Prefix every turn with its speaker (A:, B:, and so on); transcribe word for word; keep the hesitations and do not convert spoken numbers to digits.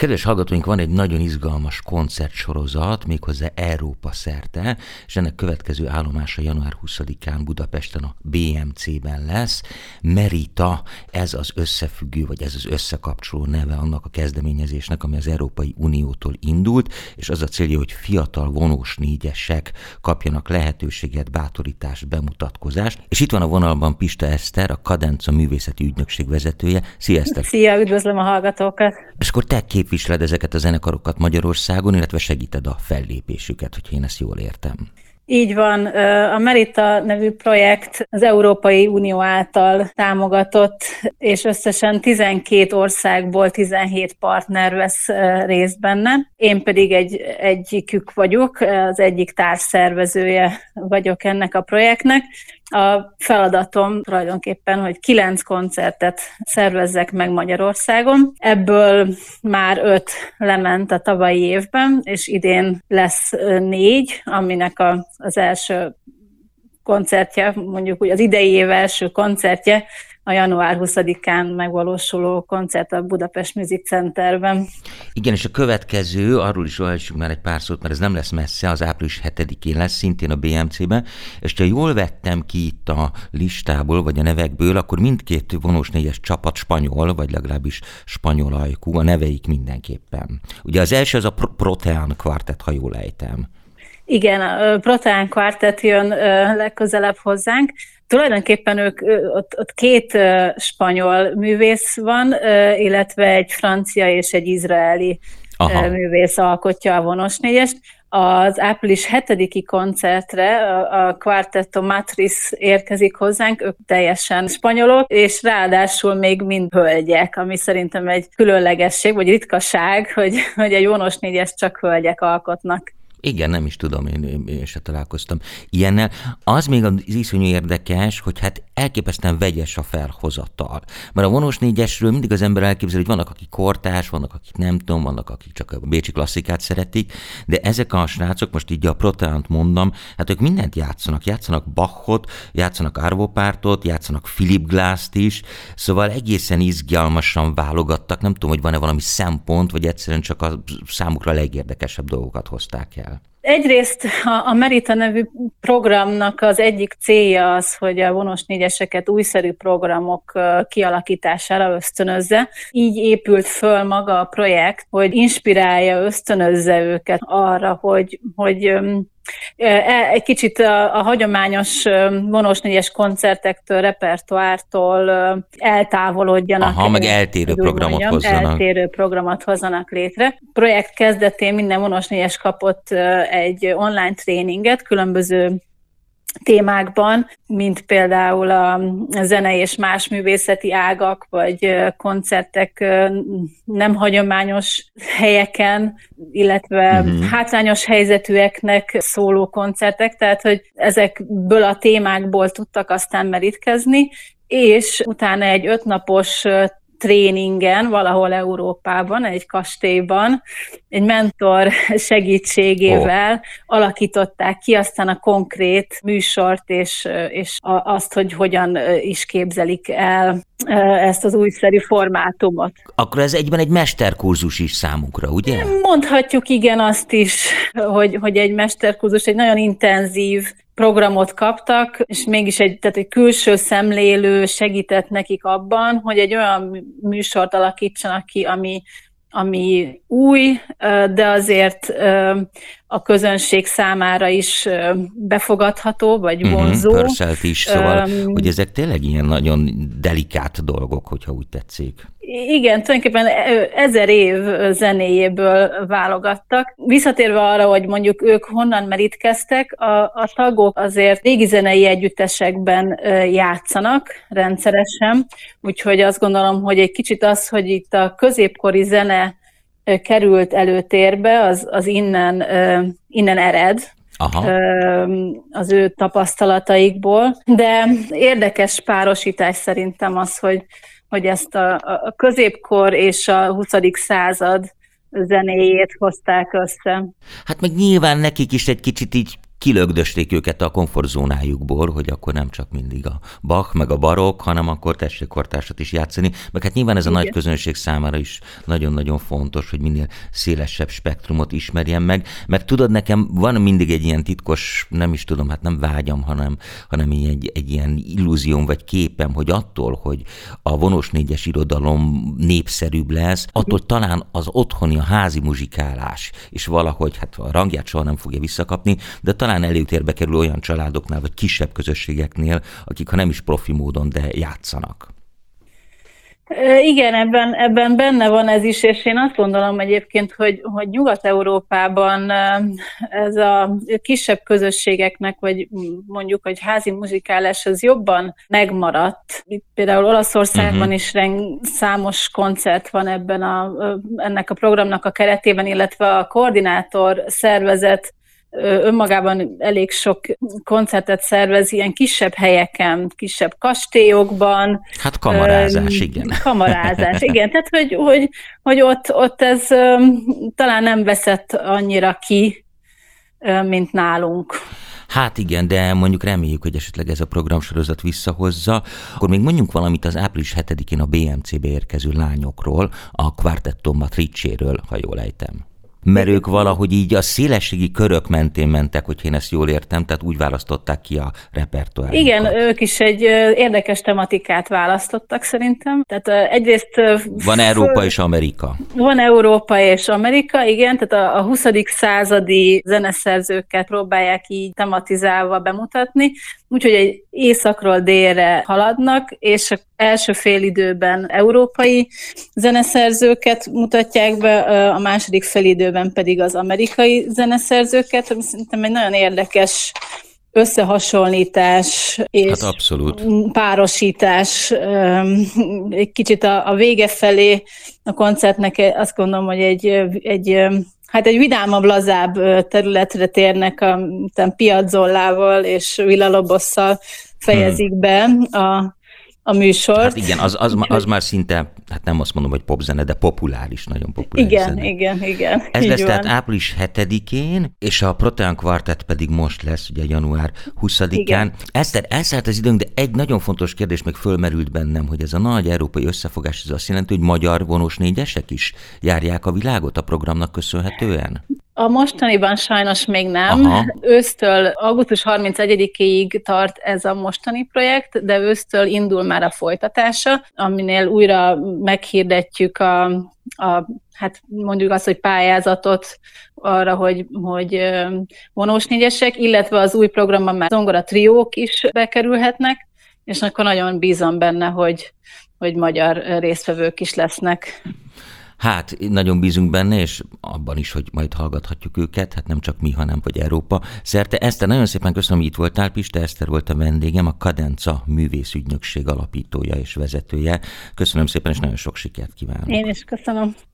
A: Kedves hallgatóink, van egy nagyon izgalmas koncertsorozat, méghozzá Európa szerte, és ennek következő állomása január huszadikán Budapesten a bé em cében lesz. Merita, ez az összefüggő, vagy ez az összekapcsoló neve annak a kezdeményezésnek, ami az Európai Uniótól indult, és az a célja, hogy fiatal vonós négyesek kapjanak lehetőséget, bátorítást, bemutatkozást. És itt van a vonalban Pista Eszter, a Kadenca művészeti ügynökség vezetője. Szia, Eszter!
B: Szia, üdvözlöm a hallgatókat!
A: És akkor te képviseled ezeket a zenekarokat Magyarországon, illetve segíted a fellépésüket, hogyha én ezt jól értem.
B: Így van, a Merita nevű projekt az Európai Unió által támogatott, és összesen tizenkét országból tizenhét partner vesz részt benne. Én pedig egy, egyikük vagyok, az egyik társszervezője vagyok ennek a projektnek. A feladatom tulajdonképpen, hogy kilenc koncertet szervezzek meg Magyarországon. Ebből már öt lement a tavalyi évben, és idén lesz négy, aminek a, az első koncertje, mondjuk úgy az idei év első koncertje, a január huszadikán megvalósuló koncert a Budapest Music Centerben.
A: Igen, és a következő, arról is olvassuk már egy pár szót, mert ez nem lesz messze, az április hetedikén lesz, szintén a bé em cében, és ha jól vettem ki itt a listából, vagy a nevekből, akkor mindkét vonós négyes csapat spanyol, vagy legalábbis spanyol ajkú, a neveik mindenképpen. Ugye az első az a Protean Quartet, ha jól ejtem.
B: Igen, a Protean Quartet jön legközelebb hozzánk. Tulajdonképpen ők, ott, ott két spanyol művész van, illetve egy francia és egy izraeli Aha. művész alkotja a vonós négyest. Az április hetediki koncertre a Quartetto Matriz érkezik hozzánk, ők teljesen spanyolok, és ráadásul még mind hölgyek, ami szerintem egy különlegesség, vagy ritkaság, hogy, hogy egy vonós négyest csak hölgyek alkotnak.
A: Igen, nem is tudom, én, én, én se találkoztam ilyennel. Az még az iszonyú érdekes, hogy hát elképesztően vegyes a felhozatal. Mert a vonós négyesről mindig az ember elképzel, hogy vannak, akik kortárs, vannak, akik nem tudom, vannak, akik csak a bécsi klasszikát szeretik, de ezek a srácok, most így a Proteant mondom, hát ők mindent játszanak. Játszanak Bachot, játszanak Arvo Pártot, játszanak Philip Glass-t is, szóval egészen izgalmasan válogattak, nem tudom, hogy van-e valami szempont, vagy egyszerűen csak a számukra legérdekesebb dolgokat hozták el.
B: Egyrészt a Merita nevű programnak az egyik célja az, hogy a vonós négyeseket újszerű programok kialakítására ösztönözze. Így épült föl maga a projekt, hogy inspirálja, ösztönözze őket arra, hogy, hogy egy kicsit a, a hagyományos vonós négyes koncertektől, repertoártól eltávolodjanak.
A: Aha, meg eltérő programot mondjam, hozzanak.
B: Eltérő programot hozzanak létre. A projekt kezdetén minden vonós négyes kapott egy online tréninget különböző témákban, mint például a zene és más művészeti ágak, vagy koncertek nem hagyományos helyeken, illetve uh-huh. hátrányos helyzetűeknek szóló koncertek, tehát hogy ezekből a témákból tudtak aztán merítkezni, és utána egy ötnapos tréningen, valahol Európában, egy kastélyban, egy mentor segítségével oh. alakították ki aztán a konkrét műsort, és, és azt, hogy hogyan is képzelik el ezt az újszerű formátumot.
A: Akkor ez egyben egy mesterkurzus is számukra, ugye?
B: Mondhatjuk igen azt is, hogy, hogy egy mesterkurzus, egy nagyon intenzív programot kaptak, és mégis egy, tehát egy külső szemlélő segített nekik abban, hogy egy olyan műsort alakítsanak ki, ami, ami új, de azért a közönség számára is befogadható, vagy vonzó.
A: Uh-huh, pörszelt is, szóval, um, hogy ezek tényleg ilyen nagyon delikát dolgok, hogyha úgy tetszik.
B: Igen, tulajdonképpen ezer év zenéjéből válogattak. Visszatérve arra, hogy mondjuk ők honnan merítkeztek, a, a tagok azért régi zenei együttesekben játszanak rendszeresen, úgyhogy azt gondolom, hogy egy kicsit az, hogy itt a középkori zene került előtérbe, az, az innen, innen ered. Aha. Az ő tapasztalataikból, de érdekes párosítás szerintem az, hogy hogy ezt a, a középkor és a huszadik század zenéjét hozták össze.
A: Hát meg nyilván nekik is egy kicsit így kilögdösték őket a komfortzónájukból, hogy akkor nem csak mindig a Bach, meg a barokk, hanem akkor tessék kortársat is játszani. Meg hát nyilván ez a Igen. nagy közönség számára is nagyon-nagyon fontos, hogy minél szélesebb spektrumot ismerjen meg. Meg tudod, nekem van mindig egy ilyen titkos, nem is tudom, hát nem vágyam, hanem, hanem egy, egy ilyen illúzióm vagy képem, hogy attól, hogy a vonós négyes irodalom népszerűbb lesz, attól talán az otthoni, a házi muzsikálás, és valahogy, hát a rangját soha nem fogja visszakapni, de talán előtérbe kerül olyan családoknál, vagy kisebb közösségeknél, akik ha nem is profi módon, de játszanak.
B: Igen, ebben, ebben benne van ez is, és én azt gondolom egyébként, hogy, hogy Nyugat-Európában ez a kisebb közösségeknek, vagy mondjuk, hogy házi muzsikálás, az jobban megmaradt. Itt például Olaszországban uh-huh. is reng, számos koncert van ebben a, ennek a programnak a keretében, illetve a koordinátor szervezet önmagában elég sok koncertet szervez ilyen kisebb helyeken, kisebb kastélyokban.
A: Hát kamarázás, igen.
B: Kamarázás, igen. Tehát, hogy, hogy, hogy ott, ott ez um, talán nem veszett annyira ki, um, mint nálunk.
A: Hát igen, de mondjuk reméljük, hogy esetleg ez a programsorozat visszahozza. Akkor még mondjunk valamit az április hetedikén a bé em cé-be érkező lányokról, a Quartetto Matricéről, ha jól ejtem. Mert ők valahogy így a szélességi körök mentén mentek, hogy én ezt jól értem, tehát úgy választották ki a repertoárukat.
B: Igen, ők is egy érdekes tematikát választottak szerintem. Tehát egyrészt...
A: Van Európa és Amerika.
B: Van Európa és Amerika, igen, tehát a huszadik századi zeneszerzőket próbálják így tematizálva bemutatni, úgyhogy egy északról délre haladnak, és az első félidőben európai zeneszerzőket mutatják be, a második félidőben pedig az amerikai zeneszerzőket, ami szerintem egy nagyon érdekes összehasonlítás és
A: hát abszolút.
B: párosítás. Egy kicsit a, a vége felé a koncertnek azt gondolom, hogy egy, egy hát egy vidámabb, lazább területre térnek, a Piazzollával és Villa-Lobosszal fejezik hmm. be a a műsort.
A: Hát igen, az, az, az már szinte, hát nem azt mondom, hogy popzene, de populáris, nagyon populáris
B: igen,
A: zene.
B: Igen, igen,
A: Ez lesz van. Tehát április hetedikén, és a Protean Quartet pedig most lesz, ugye január huszadikán. Eszter, elszállt az időnk, de egy nagyon fontos kérdés még fölmerült bennem, hogy ez a nagy európai összefogás, ez azt jelenti, hogy magyar vonós négyesek is járják a világot a programnak köszönhetően?
B: A mostaniban sajnos még nem.
A: Aha.
B: Ősztől augusztus harmincegyedikéig tart ez a mostani projekt, de ősztől indul már a folytatása, aminél újra meghirdetjük a, a hát mondjuk azt, hogy pályázatot arra, hogy, hogy vonós négyesek, illetve az új programban már zongora triók is bekerülhetnek, és akkor nagyon bízom benne, hogy, hogy magyar résztvevők is lesznek.
A: Hát nagyon bízunk benne, és abban is, hogy majd hallgathatjuk őket, hát nem csak mi, hanem vagy Európa szerte. Eszter, nagyon szépen köszönöm, hogy itt voltál. Pista Eszter volt a vendégem, a Cadenza művészügynökség alapítója és vezetője. Köszönöm szépen, és nagyon sok sikert kívánok.
B: Én is köszönöm.